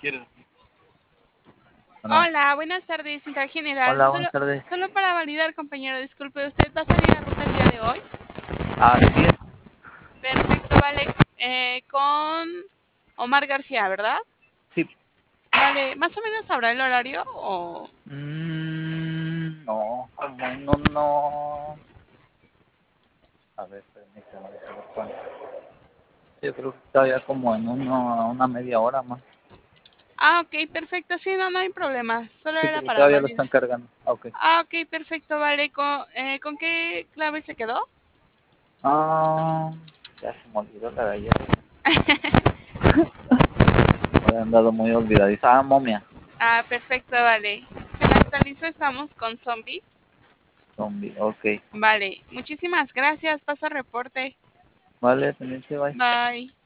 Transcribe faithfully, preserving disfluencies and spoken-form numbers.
Bueno. Hola, buenas tardes, Central General. Hola, Solo, buenas tardes. solo para validar, compañero, disculpe, ¿usted va a salir a ruta el día de hoy? Así es. Perfecto, vale. Eh, con Omar García, ¿verdad? Sí. Vale, ¿más o menos sabrá el horario o...? Mm, no, como en uno... A ver, permítame, déjame ver cuánto. Yo creo que todavía como en uno, una media hora más. Ah, ok, perfecto. Sí, no, no hay problema. Solo Sí, era porque para todavía lo validar. están cargando. Ah, ok. Ah, ok, perfecto, vale. ¿Con, eh, ¿con qué clave se quedó? Ah, ya se me olvidó la de ayer. Me han dado muy olvidadiza. Ah, momia. Ah, perfecto, vale. Se me actualizó, estamos con zombie. Zombie, ok. Vale, muchísimas gracias. Pasa reporte. Vale, pendiente, bye. Bye.